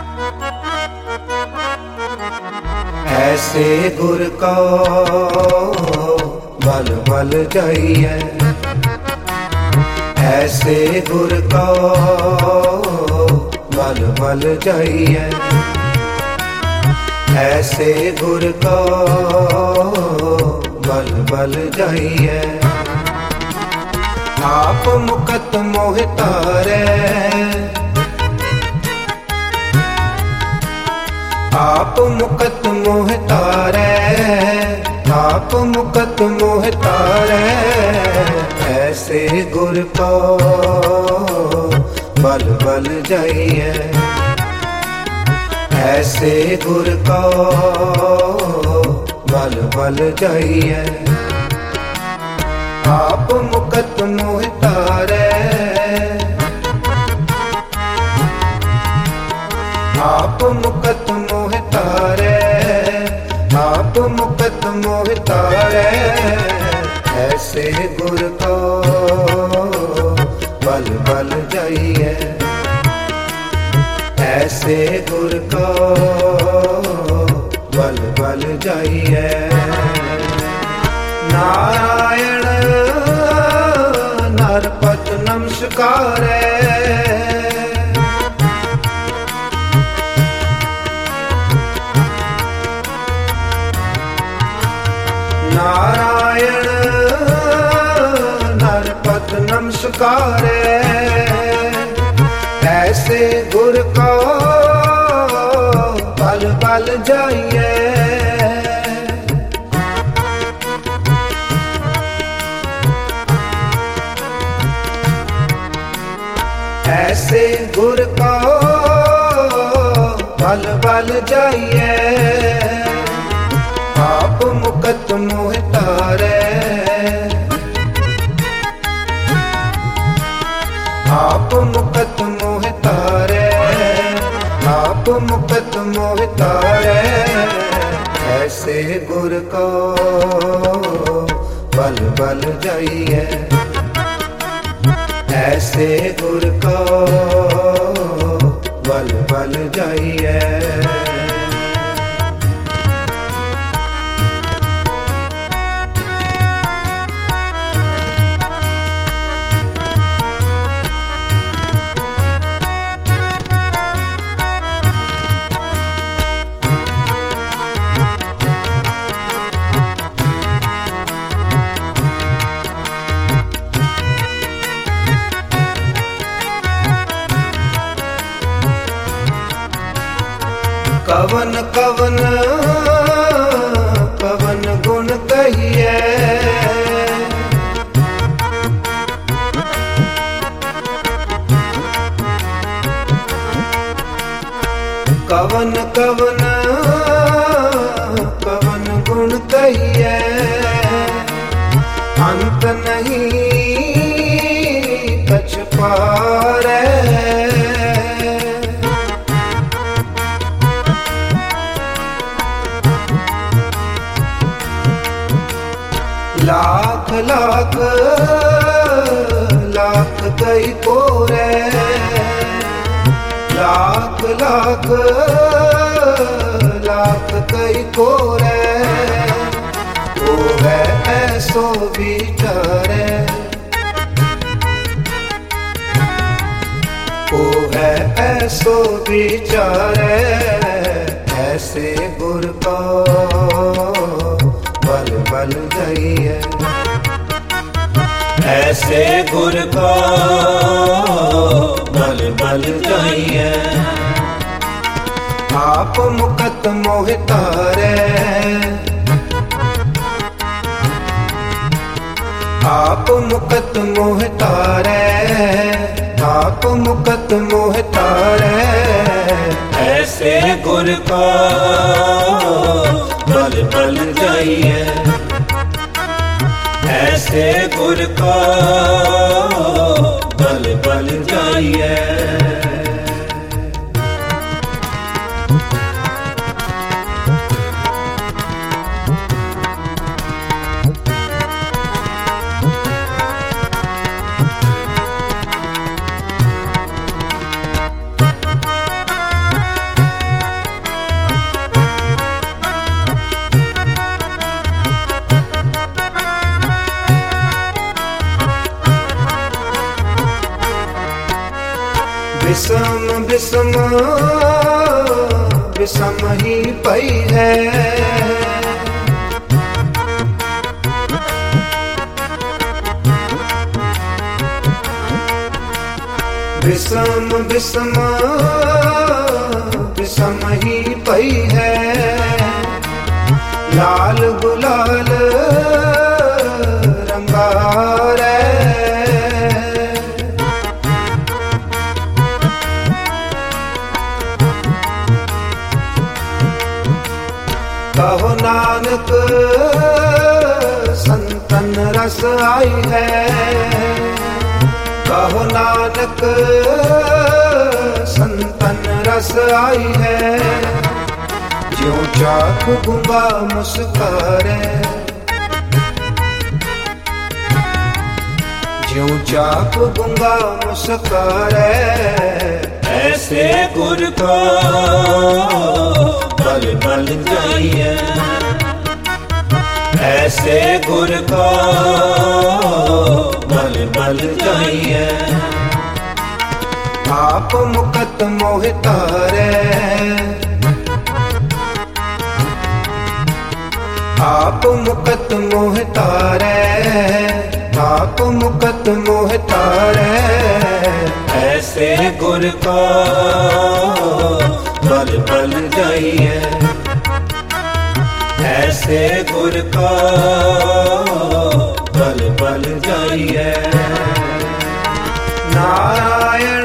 ऐसे गुर को बल बल जाइए, ऐसे गुर को बल बल जाइए, ऐसे गुर को बल बल जाइए। आप मुकत मोह तारे, आप मुकत मोह तारे, आप मुकत मोह तारे। ऐसे गुर को बल बल जाइए, ऐसे गुर को बल बल जाइए। आप मुकत मोह तारे, आप मुकत मोह तारे, आप मुकत मोह तारे। ऐसे गुर को बल बल जाइए, ऐसे गुर को बल बल जाइए। नारायण नरपत नमस्कारे, नारायण नरपत नमस्कारे। ऐसे गुर को बल बल जाइए, ऐसे गुर को बल बल जाइए। आप मुकत मोह तारे, आप मुकत मोह तारे, आप मुकत मोह तारे। ऐसे गुर को बल बल जाइए, ऐसे गुर को बल बल जाइए। कवन कवन कवन गुण कहिए, कवन कवन कवन गुण कहिए। अंत नहीं कछ पारे, लाख लाख लाख कई कोरे, लाख लाख लाख कई कोरे। वो है ऐसो विचारे, वो है ऐसो विचारे। ऐसे गुर को बल बल जाइए, ऐसे गुर को बल बल जाइए। आप मुकत मोह तारे, आप मुकत मोह तारे, आप मुकत मोह तारे। ऐसे गुर को बल बल जाइए, ऐसे गुर को बल बल जाइए। विषम विषम विषम ही पई है। विषम विषम विषम ही पई है। लाल गुलाल रंगारे कहो नानक संतन रस आई है। कहो नानक संतन रस आई है। ज्यों चाक गुंगा मुस्कारे ज्यों चाक गुंगा मुस्कारे। ऐसे गुर को बल बल जाइए। ऐसे गुर को बल बल जाइए। आप मुकत मोह तारे आप मुकत मोह तारे। आप मुकत मोह तारे। ऐसे गुर को बल बल जाइए। ऐसे गुर को बल बल जाइए। नारायण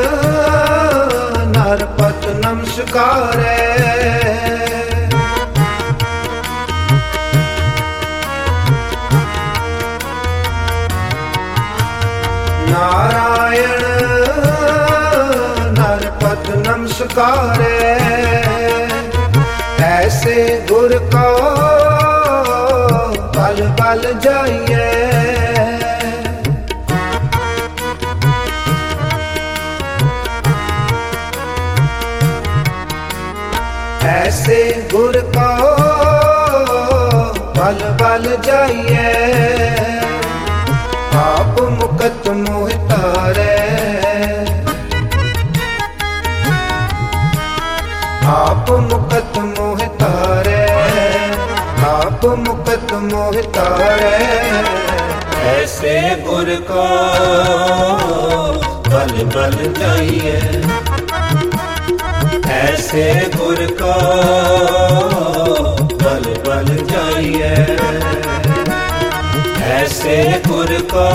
नरपत नमस्कारे। नारायण नरपत नमस्कारे। ऐसे गुर को बल बल जाइए। ऐसे गुर को बल बल जाइए। आप मुकत मोह तारे। आप मुकत मोह तारे। आप मुकत मोह तारे। ऐसे गुर को बल बल जाइए। ऐसे गुर को बल बल जाइए। ऐसे गुर को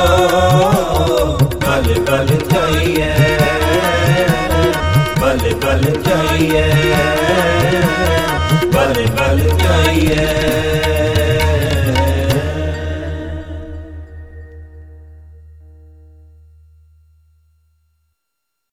बल बल जाइए। बल बल जाइए। बल बल जाइए।